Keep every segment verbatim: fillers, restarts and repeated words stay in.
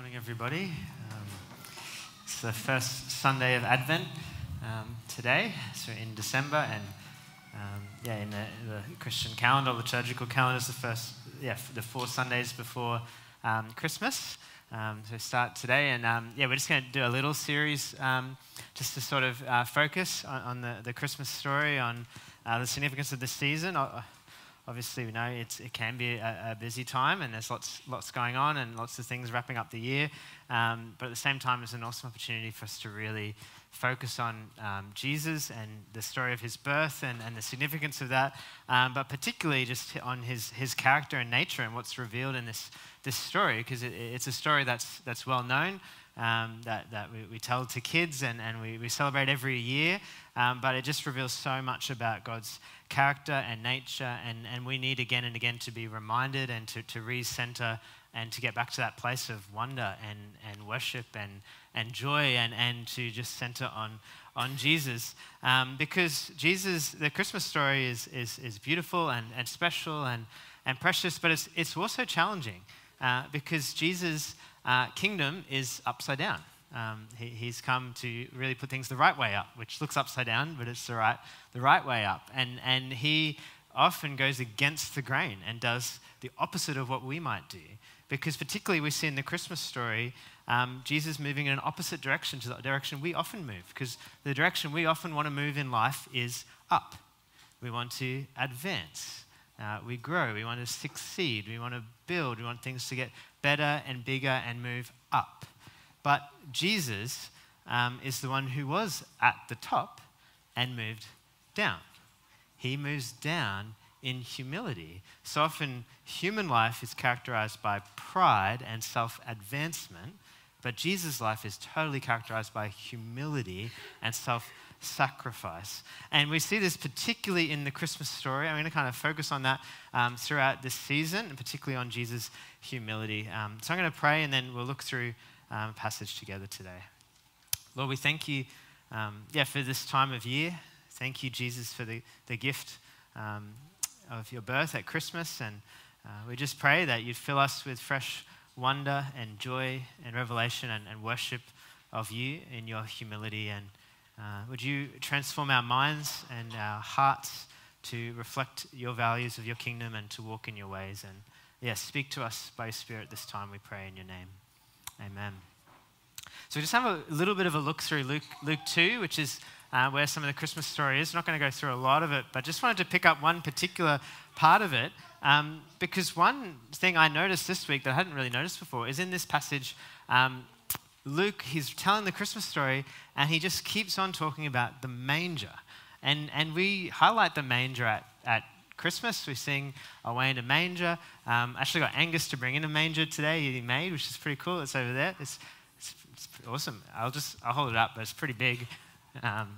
Morning, everybody. Um, it's the first Sunday of Advent um, today, so in December, and um, yeah, in the, the Christian calendar, liturgical calendar, is the first, yeah, the four Sundays before um, Christmas. Um, so we start today, and um, yeah, we're just going to do a little series um, just to sort of uh, focus on, on the, the Christmas story, on uh, the significance of the season. I, Obviously, we know it's, it can be a, a busy time, and there's lots lots going on and lots of things wrapping up the year. Um, but at the same time, it's an awesome opportunity for us to really focus on um, Jesus and the story of his birth and, and the significance of that, um, but particularly just on his his character and nature and what's revealed in this this story, because it, it's a story that's that's well known. Um, that, that we, we tell to kids and, and we, we celebrate every year, um, but it just reveals so much about God's character and nature, and, and we need again and again to be reminded and to, to re-center and to get back to that place of wonder and, and worship and, and joy and, and to just center on, on Jesus. Um, because Jesus, the Christmas story is, is, is beautiful and, and special and, and precious, but it's, it's also challenging uh, because Jesus' Uh, kingdom is upside down. Um, he, he's come to really put things the right way up, which looks upside down, but it's the right, the right way up. And, and he often goes against the grain and does the opposite of what we might do. Because particularly we see in the Christmas story, um, Jesus moving in an opposite direction to the direction we often move. Because the direction we often want to move in life is up. We want to advance. Uh, we grow, we want to succeed, we want to build, we want things to get better and bigger and move up. But Jesus um, is the one who was at the top and moved down. He moves down in humility. So often human life is characterized by pride and self-advancement, but Jesus' life is totally characterized by humility and self-advancement. Sacrifice. And we see this particularly in the Christmas story. I'm going to kind of focus on that um, throughout this season, and particularly on Jesus' humility. Um, so I'm going to pray, and then we'll look through um, a passage together today. Lord, we thank you um, yeah, for this time of year. Thank you, Jesus, for the, the gift um, of your birth at Christmas. And uh, we just pray that you'd fill us with fresh wonder and joy and revelation and, and worship of you in your humility. And Uh, would you transform our minds and our hearts to reflect your values of your kingdom and to walk in your ways? And yes, yeah, speak to us by your Spirit this time, we pray in your name. Amen. So we just have a little bit of a look through Luke, Luke two, which is uh, where some of the Christmas story is. I'm not going to go through a lot of it, but just wanted to pick up one particular part of it, um, because one thing I noticed this week that I hadn't really noticed before is in this passage, um, Luke, he's telling the Christmas story, and he just keeps on talking about the manger. And and we highlight the manger at, at Christmas. We sing Away in a Manger. Um, actually got Angus to bring in a manger today he made, which is pretty cool. It's over there. It's, it's, it's awesome. I'll just, I'll hold it up, but it's pretty big. Um,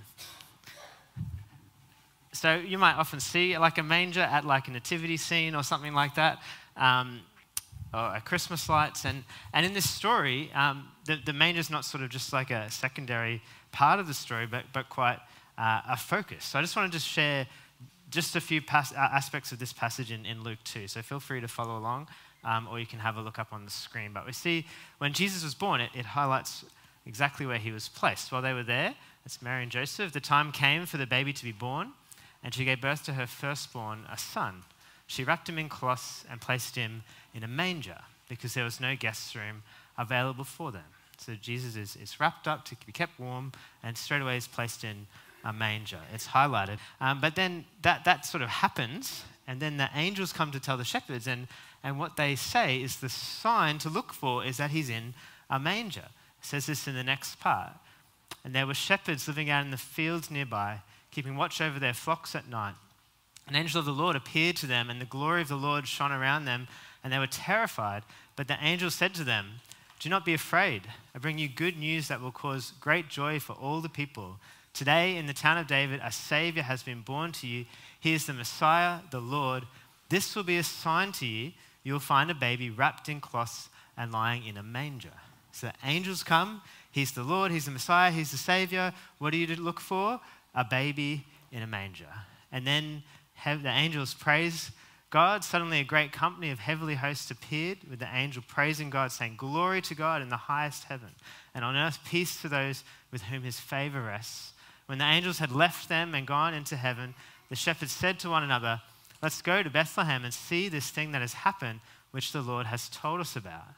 so you might often see like a manger at like a nativity scene or something like that. Um, or a Christmas lights. And, and in this story, um, the, the manger is not sort of just like a secondary part of the story, but, but quite uh, a focus. So I just wanted to share just a few pas- uh, aspects of this passage in, in Luke two. So feel free to follow along, um, or you can have a look up on the screen. But we see when Jesus was born, it, it highlights exactly where he was placed. While they were there, that's Mary and Joseph, the time came for the baby to be born, and she gave birth to her firstborn, a son. She wrapped him in cloths and placed him in a manger because there was no guest room available for them. So Jesus is, is wrapped up to be kept warm and straight away is placed in a manger. It's highlighted. Um, but then that, that sort of happens, and then the angels come to tell the shepherds, and, and what they say is the sign to look for is that he's in a manger. It says this in the next part. And there were shepherds living out in the fields nearby, keeping watch over their flocks at night. An angel of the Lord appeared to them, and the glory of the Lord shone around them, and they were terrified. But the angel said to them, "Do not be afraid. I bring you good news that will cause great joy for all the people. Today, in the town of David, a Savior has been born to you. He is the Messiah, the Lord. This will be a sign to you. You will find a baby wrapped in cloths and lying in a manger." So the angels come. He's the Lord. He's the Messiah. He's the Savior. What are you to look for? A baby in a manger. And then have the angels praise God, suddenly a great company of heavenly hosts appeared with the angel praising God, saying, "Glory to God in the highest heaven, and on earth peace to those with whom his favor rests." When the angels had left them and gone into heaven, the shepherds said to one another, "Let's go to Bethlehem and see this thing that has happened, which the Lord has told us about."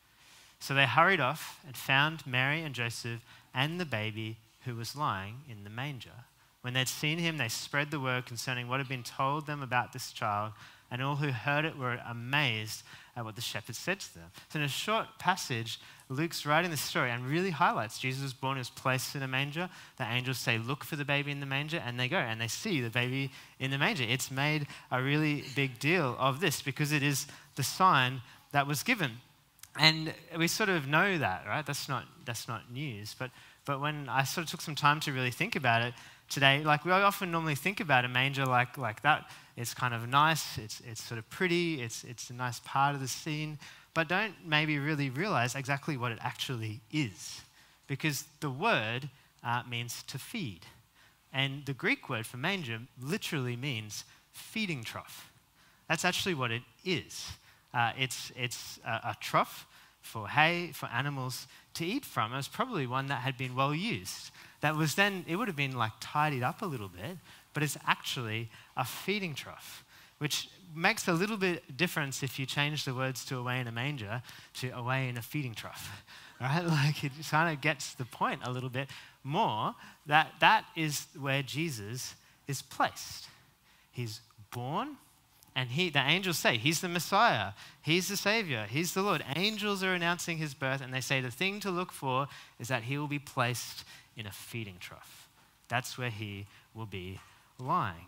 So they hurried off and found Mary and Joseph and the baby who was lying in the manger. When they'd seen him, they spread the word concerning what had been told them about this child, and all who heard it were amazed at what the shepherds said to them. So in a short passage, Luke's writing this story and really highlights Jesus was born, he was placed in a manger. The angels say, "Look for the baby in the manger," and they go and they see the baby in the manger. It's made a really big deal of this because it is the sign that was given. And we sort of know that, right? That's not that's not news. But but when I sort of took some time to really think about it today, like we often normally think about a manger like like that. It's kind of nice, it's it's sort of pretty, it's it's a nice part of the scene, but don't maybe really realize exactly what it actually is. Because the word uh, means to feed. And the Greek word for manger literally means feeding trough. That's actually what it is. Uh, it's it's a, a trough for hay, for animals to eat from. It was probably one that had been well used. That was then, it would have been like tidied up a little bit, but it's actually a feeding trough, which makes a little bit difference if you change the words to away in a manger to away in a feeding trough, right? Like it kind of gets the point a little bit more that that is where Jesus is placed. He's born. And he, the angels say, he's the Messiah, he's the Savior, he's the Lord. Angels are announcing his birth, and they say the thing to look for is that he will be placed in a feeding trough. That's where he will be lying.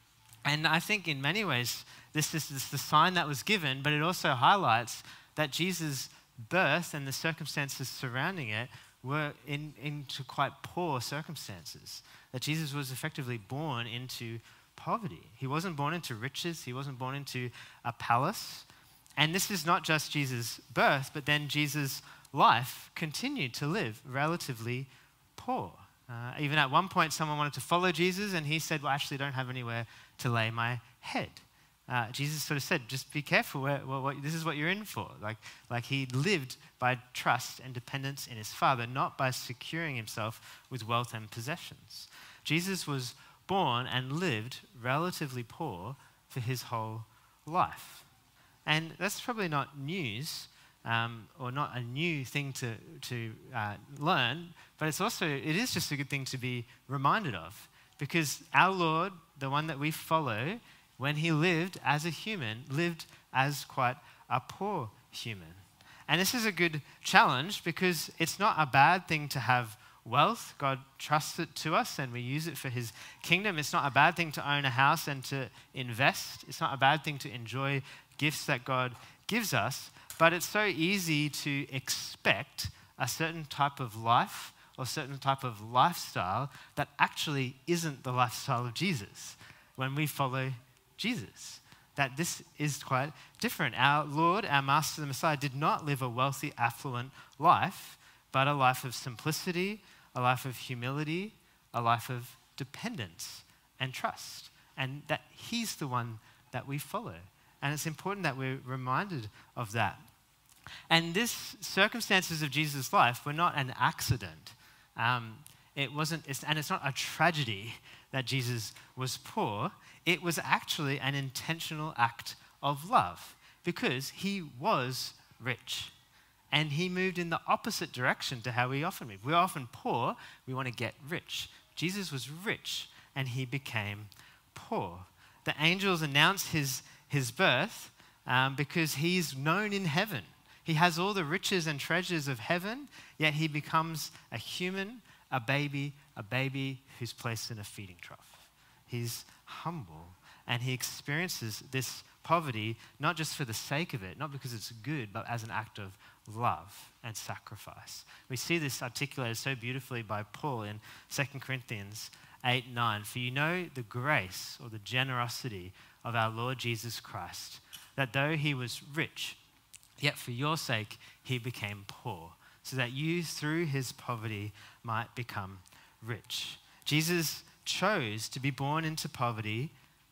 And I think in many ways, this is, this is the sign that was given, but it also highlights that Jesus' birth and the circumstances surrounding it were in, into quite poor circumstances. That Jesus was effectively born into poverty. He wasn't born into riches. He wasn't born into a palace. And this is not just Jesus' birth, but then Jesus' life continued to live relatively poor. Uh, even at one point, someone wanted to follow Jesus, and he said, "Well, I actually don't have anywhere to lay my head." Uh, Jesus sort of said, "Just be careful. Where, what, what, this is what you're in for." Like, like he lived by trust and dependence in his Father, not by securing himself with wealth and possessions. Jesus was born and lived relatively poor for his whole life. And that's probably not news um, or not a new thing to, to uh, learn, but it's also, it is just a good thing to be reminded of, because our Lord, the one that we follow, when he lived as a human, lived as quite a poor human. And this is a good challenge because it's not a bad thing to have wealth. God trusts it to us and we use it for his kingdom. It's not a bad thing to own a house and to invest. It's not a bad thing to enjoy gifts that God gives us, but it's so easy to expect a certain type of life or certain type of lifestyle that actually isn't the lifestyle of Jesus when we follow Jesus. That this is quite different. Our Lord, our Master, the Messiah, did not live a wealthy, affluent life, but a life of simplicity, a life of humility, a life of dependence and trust. And that he's the one that we follow. And it's important that we're reminded of that. And this circumstances of Jesus' life were not an accident. Um, it wasn't, it's, and it's not a tragedy that Jesus was poor. It was actually an intentional act of love because he was rich. And he moved in the opposite direction to how we often move. We're often poor, we want to get rich. Jesus was rich, and he became poor. The angels announce his, his birth um, because he's known in heaven. He has all the riches and treasures of heaven, yet he becomes a human, a baby, a baby who's placed in a feeding trough. He's humble, and he experiences this poverty not just for the sake of it, not because it's good, but as an act of love and sacrifice. We see this articulated so beautifully by Paul in Second Corinthians eight nine. For you know the grace or the generosity of our Lord Jesus Christ, that though he was rich, yet for your sake he became poor, so that you through his poverty might become rich. Jesus chose to be born into poverty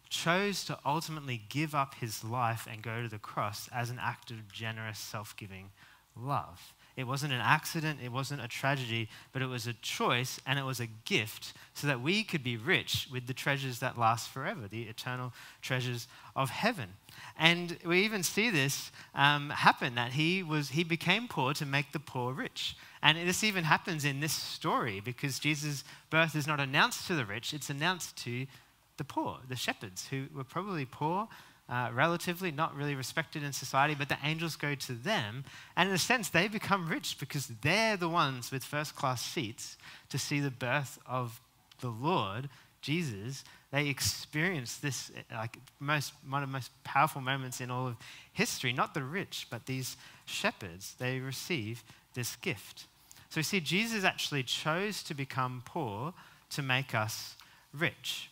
chose to ultimately give up his life and go to the cross as an act of generous, self-giving love. It wasn't an accident, it wasn't a tragedy, but it was a choice and it was a gift so that we could be rich with the treasures that last forever, the eternal treasures of heaven. And we even see this um, happen, that he was he became poor to make the poor rich. And this even happens in this story because Jesus' birth is not announced to the rich, it's announced to the poor, the shepherds, who were probably poor, uh, relatively not really respected in society, but the angels go to them, and in a sense, they become rich because they're the ones with first-class seats to see the birth of the Lord, Jesus. They experience this like most one of the most powerful moments in all of history. Not the rich, but these shepherds. They receive this gift. So we see Jesus actually chose to become poor to make us rich.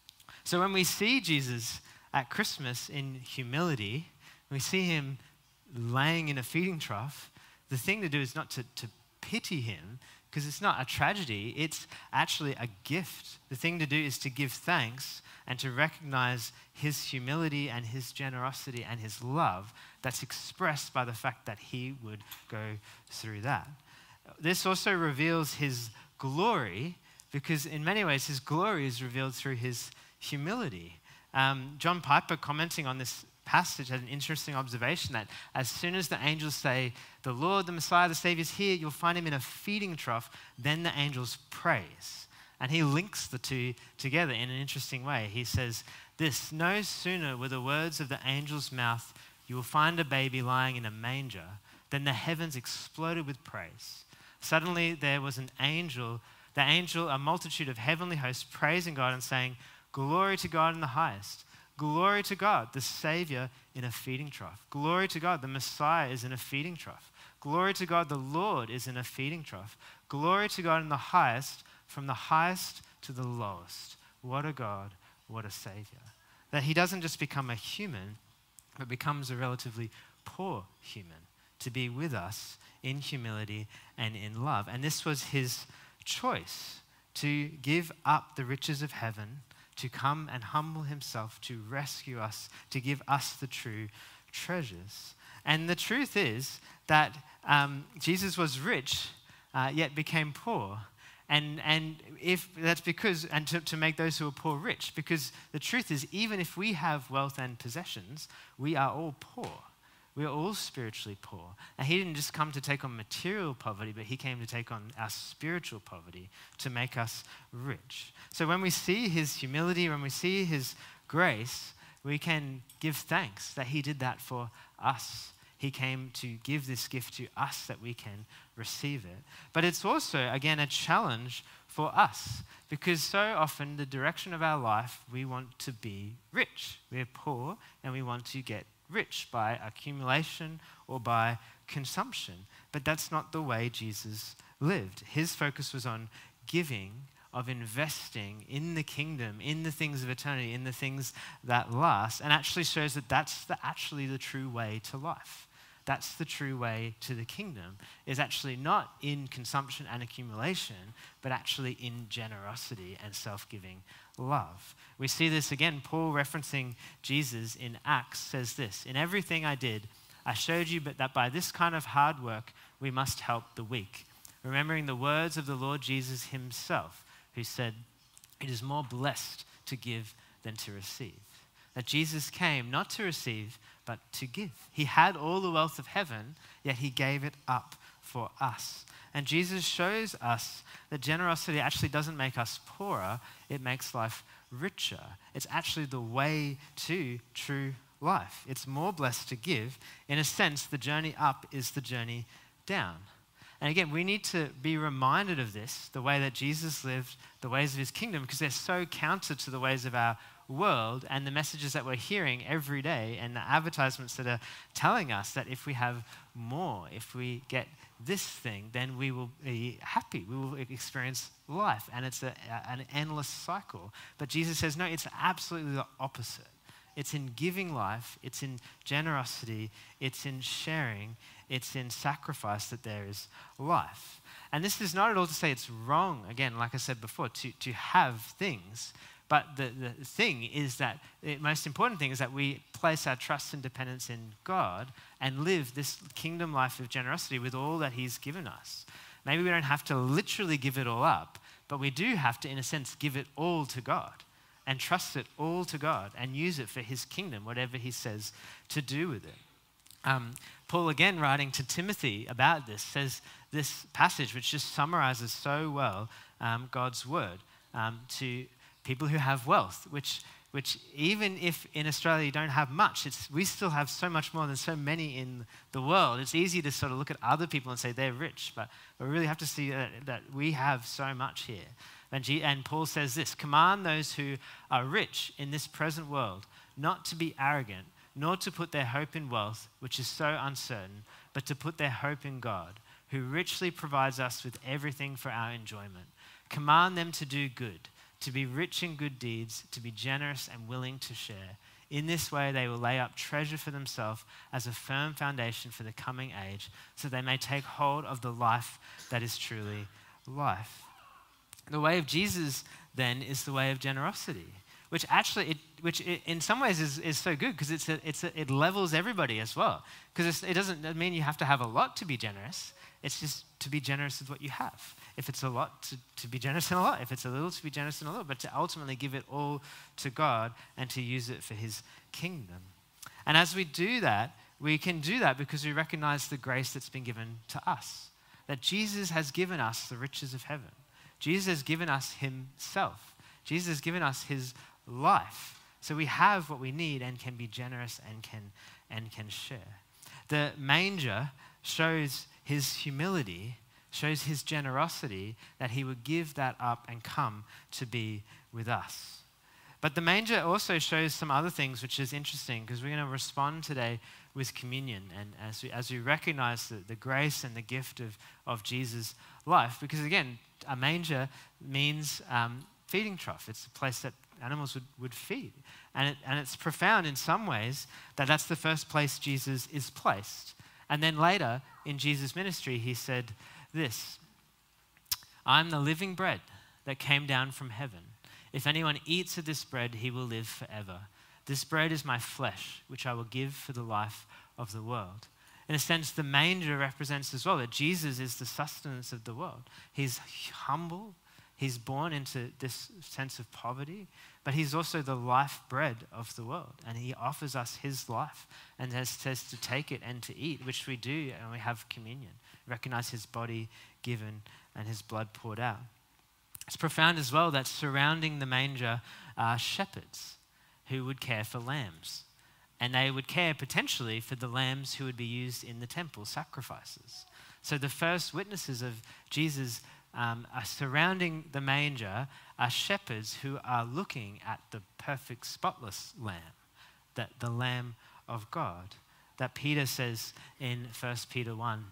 So when we see Jesus at Christmas in humility, we see him laying in a feeding trough, the thing to do is not to, to pity him, because it's not a tragedy, it's actually a gift. The thing to do is to give thanks and to recognize his humility and his generosity and his love that's expressed by the fact that he would go through that. This also reveals his glory, because in many ways his glory is revealed through his humility. Um, John Piper, commenting on this passage, had an interesting observation that as soon as the angels say, the Lord, the Messiah, the Savior is here, you'll find him in a feeding trough, then the angels praise. And he links the two together in an interesting way. He says this, no sooner were the words of the angel's mouth, you will find a baby lying in a manger, than the heavens exploded with praise. Suddenly there was an angel, the angel, a multitude of heavenly hosts praising God and saying, glory to God in the highest. Glory to God, the Savior in a feeding trough. Glory to God, the Messiah is in a feeding trough. Glory to God, the Lord is in a feeding trough. Glory to God in the highest, from the highest to the lowest. What a God, what a Savior. That he doesn't just become a human, but becomes a relatively poor human to be with us in humility and in love. And this was his choice, to give up the riches of heaven, to come and humble himself, to rescue us, to give us the true treasures. And the truth is that um, Jesus was rich, uh, yet became poor. And and if that's because, and to, to make those who are poor rich, because the truth is, even if we have wealth and possessions, we are all poor. We are all spiritually poor. And he didn't just come to take on material poverty, but he came to take on our spiritual poverty to make us rich. So when we see his humility, when we see his grace, we can give thanks that he did that for us. He came to give this gift to us that we can receive it. But it's also, again, a challenge for us, because so often the direction of our life, we want to be rich. We're poor and we want to get rich by accumulation or by consumption. But that's not the way Jesus lived. His focus was on giving, of investing in the kingdom, in the things of eternity, in the things that last, and actually shows that that's the, actually the true way to life. That's the true way to the kingdom, is actually not in consumption and accumulation, but actually in generosity and self-giving love. We see this again, Paul referencing Jesus in Acts says this, in everything I did, I showed you but that by this kind of hard work, we must help the weak. Remembering the words of the Lord Jesus himself, who said, it is more blessed to give than to receive. That Jesus came not to receive, but to give. He had all the wealth of heaven, yet he gave it up for us. And Jesus shows us that generosity actually doesn't make us poorer, it makes life richer. It's actually the way to true life. It's more blessed to give. In a sense, the journey up is the journey down. And again, we need to be reminded of this, the way that Jesus lived, the ways of his kingdom, because they're so counter to the ways of our world and the messages that we're hearing every day and the advertisements that are telling us that if we have more, if we get this thing, then we will be happy. We will experience life, and it's a, an endless cycle. But Jesus says, no, it's absolutely the opposite. It's in giving life, it's in generosity, it's in sharing, it's in sacrifice that there is life. And this is not at all to say it's wrong, again, like I said before, to, to have things, But the, the thing is that the most important thing is that we place our trust and dependence in God and live this kingdom life of generosity with all that he's given us. Maybe we don't have to literally give it all up, but we do have to, in a sense, give it all to God and trust it all to God and use it for his kingdom, whatever he says to do with it. Um, Paul, again, writing to Timothy about this, says this passage, which just summarizes so well um, God's word um, to people who have wealth, which which even if in Australia you don't have much, it's, we still have so much more than so many in the world. It's easy to sort of look at other people and say they're rich, but we really have to see that, that we have so much here. And, G, and Paul says this, command those who are rich in this present world not to be arrogant, nor to put their hope in wealth, which is so uncertain, but to put their hope in God, who richly provides us with everything for our enjoyment. Command them to do good, to be rich in good deeds, to be generous and willing to share. In this way, they will lay up treasure for themselves as a firm foundation for the coming age, so they may take hold of the life that is truly life. The way of Jesus, then, is the way of generosity, which actually, it, which it, in some ways is, is so good because it's a, it's a, it levels everybody as well. Because it doesn't mean you have to have a lot to be generous. It's just to be generous with what you have. If it's a lot, to, to be generous in a lot. If it's a little, to be generous in a little. But to ultimately give it all to God and to use it for his kingdom. And as we do that, we can do that because we recognize the grace that's been given to us. That Jesus has given us the riches of heaven. Jesus has given us himself. Jesus has given us his life. So we have what we need and can be generous and can, and can share. The manger shows his humility, shows his generosity, that he would give that up and come to be with us. But the manger also shows some other things, which is interesting, because we're going to respond today with communion, and as we, as we recognize the, the grace and the gift of, of Jesus' life, because again, a manger means um, feeding trough. It's a place that animals would, would feed. And, it, and it's profound in some ways that that's the first place Jesus is placed. And then later in Jesus' ministry, he said this, I'm the living bread that came down from heaven. If anyone eats of this bread, he will live forever. This bread is my flesh, which I will give for the life of the world. In a sense, the manger represents as well that Jesus is the sustenance of the world. He's humble. He's born into this sense of poverty, but he's also the life bread of the world. And he offers us his life and says to take it and to eat, which we do, and we have communion. Recognize his body given and his blood poured out. It's profound as well that surrounding the manger are shepherds who would care for lambs. And they would care potentially for the lambs who would be used in the temple sacrifices. So the first witnesses of Jesus um, are surrounding the manger are shepherds who are looking at the perfect spotless lamb, that the Lamb of God, that Peter says in First Peter one,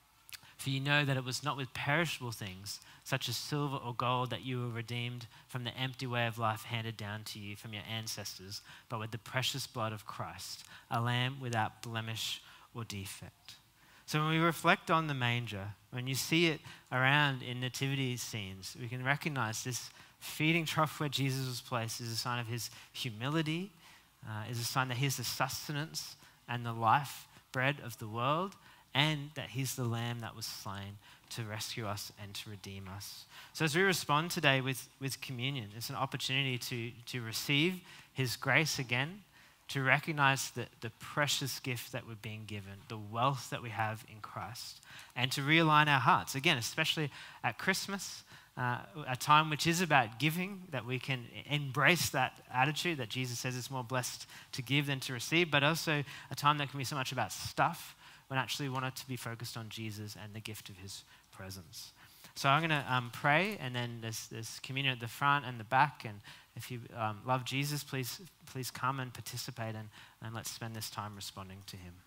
for you know that it was not with perishable things, such as silver or gold, that you were redeemed from the empty way of life handed down to you from your ancestors, but with the precious blood of Christ, a lamb without blemish or defect. So when we reflect on the manger, when you see it around in nativity scenes, we can recognize this feeding trough where Jesus was placed is a sign of his humility, uh, is a sign that he's the sustenance and the life bread of the world, and that he's the lamb that was slain to rescue us and to redeem us. So as we respond today with, with communion, it's an opportunity to, to receive his grace again, to recognize the, the precious gift that we're being given, the wealth that we have in Christ, and to realign our hearts. Again, especially at Christmas, uh, a time which is about giving, that we can embrace that attitude that Jesus says it's more blessed to give than to receive, but also a time that can be so much about stuff, when actually we want it to be focused on Jesus and the gift of his presence. So I'm going to um, pray, and then there's, there's communion at the front and the back, and if you um, love Jesus, please please come and participate, and, and let's spend this time responding to him.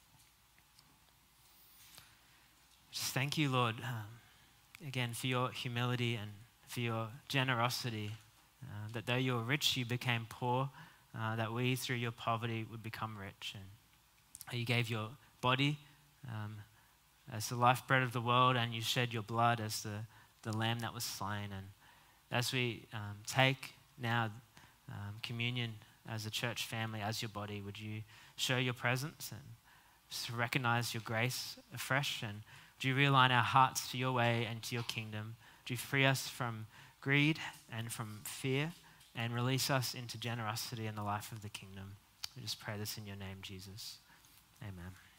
Just thank you, Lord, um, again, for your humility and for your generosity, uh, that though you were rich, you became poor, uh, that we, through your poverty, would become rich. And you gave your body um, as the life bread of the world, and you shed your blood as the, the lamb that was slain. And as we um, take now um, communion as a church family, as your body, would you show your presence and just recognize your grace afresh? And do you realign our hearts to your way and to your kingdom? Do you free us from greed and from fear and release us into generosity in the life of the kingdom? We just pray this in your name, Jesus. Amen.